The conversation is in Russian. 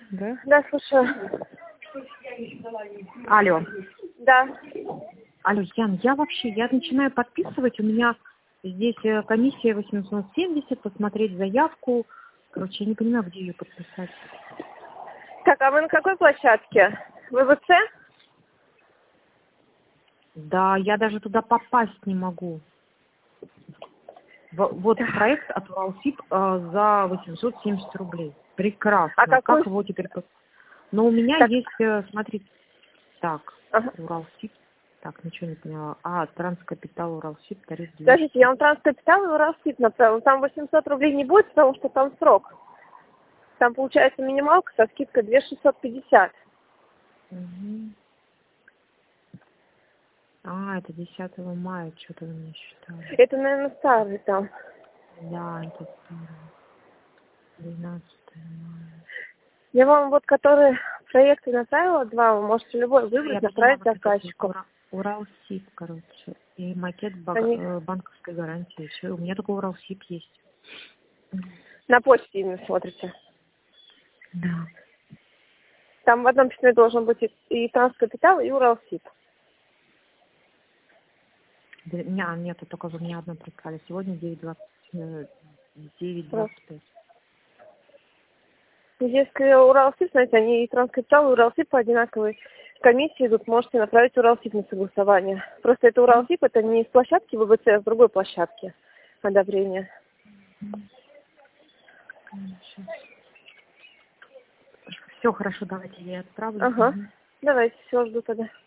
Да? Да, слушаю. Алло. Да. Алло, Ян, я начинаю подписывать, у меня здесь комиссия 870, посмотреть заявку. Короче, я не понимаю, где ее подписать. Так, а вы на какой площадке? ВВЦ? Да, я даже туда попасть не могу. Вот проект от Уралсиб за 870 рублей. Прекрасно. А какой? Как его теперь... Но у меня Так. есть, смотрите, так, Ага. Уралсиб. Так, ничего не поняла. Транскапитал Уралсиб, тариф 200. Подождите, я вам транскапитал и Уралсиб направила. Там 800 рублей не будет, потому что там срок. Там получается минималка со скидкой 2650. Угу. Это 10 мая, что-то вы мне считали. Это, наверное, старый там. Да, это 12 мая. Я вам вот, который проекты направила, два, вы можете любой выбрать, Я поняла, направить вот этот заказчику. Уралсиб, короче. И макет Они банковской гарантии. Все, у меня только Уралсиб есть. на почте именно смотрите. Да. Там в одном письме должен быть и транскапитал, и Уралсиб. Нету, только вы мне одно прислали. Сегодня 9:25. Если Уралсиб, знаете, они и транскапитал, и Уралсиб по одинаковой комиссии идут, можете направить Уралсиб на согласование. Просто это Уралсиб, это не с площадки ВВЦ, а с другой площадки одобрения. Все, хорошо, давайте я отправлю. Ага. Давайте, все, жду тогда.